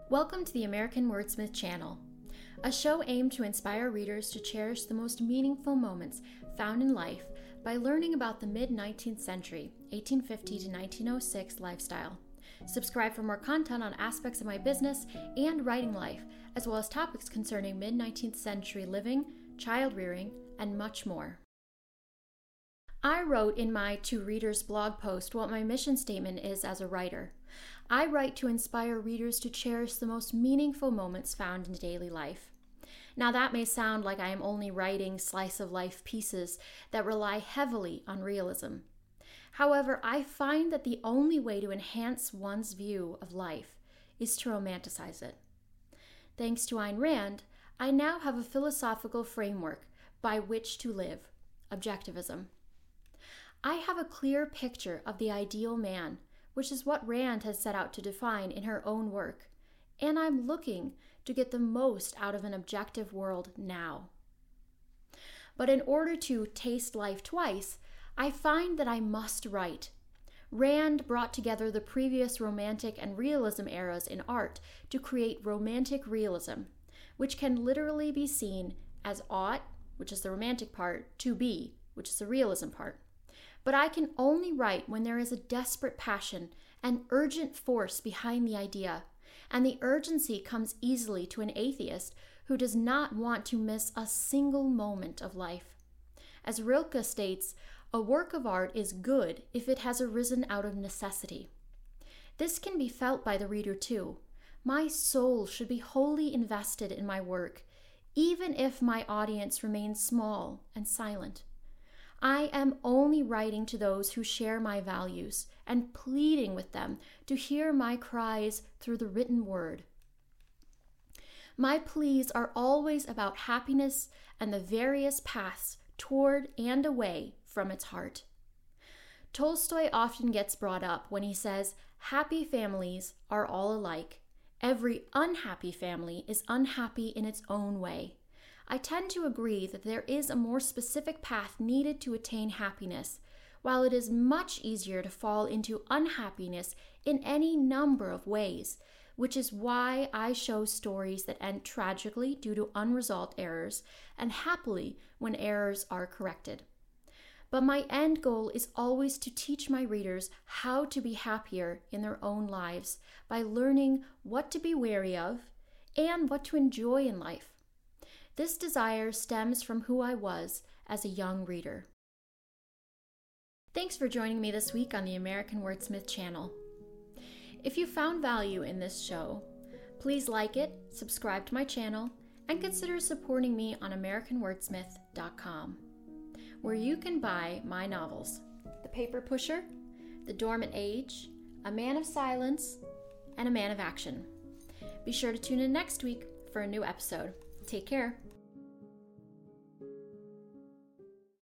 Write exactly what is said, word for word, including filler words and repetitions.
Welcome to the American Wordsmith channel, a show aimed to inspire readers to cherish the most meaningful moments found in life by learning about the mid-nineteenth century, eighteen fifty to nineteen oh six lifestyle. Subscribe for more content on aspects of my business and writing life, as well as topics concerning mid-nineteenth century living, child rearing, and much more. I wrote in my To Readers blog post what my mission statement is as a writer. I write to inspire readers to cherish the most meaningful moments found in daily life. Now that may sound like I am only writing slice-of-life pieces that rely heavily on realism. However, I find that the only way to enhance one's view of life is to romanticize it. Thanks to Ayn Rand, I now have a philosophical framework by which to live: objectivism. I have a clear picture of the ideal man, which is what Rand has set out to define in her own work, and I'm looking to get the most out of an objective world now. But in order to taste life twice, I find that I must write. Rand brought together the previous romantic and realism eras in art to create romantic realism, which can literally be seen as ought, which is the romantic part, to be, which is the realism part. But I can only write when there is a desperate passion and urgent force behind the idea, and the urgency comes easily to an atheist who does not want to miss a single moment of life. As Rilke states, a work of art is good if it has arisen out of necessity. This can be felt by the reader too. My soul should be wholly invested in my work, even if my audience remains small and silent. I am only writing to those who share my values and pleading with them to hear my cries through the written word. My pleas are always about happiness and the various paths toward and away from its heart. Tolstoy often gets brought up when he says, "Happy families are all alike. Every unhappy family is unhappy in its own way." I tend to agree that there is a more specific path needed to attain happiness, while it is much easier to fall into unhappiness in any number of ways, which is why I show stories that end tragically due to unresolved errors and happily when errors are corrected. But my end goal is always to teach my readers how to be happier in their own lives by learning what to be wary of and what to enjoy in life. This desire stems from who I was as a young reader. Thanks for joining me this week on the American Wordsmith channel. If you found value in this show, please like it, subscribe to my channel, and consider supporting me on american wordsmith dot com, where you can buy my novels, The Paper Pusher, The Dormant Age, A Man of Silence, and A Man of Action. Be sure to tune in next week for a new episode. Take care.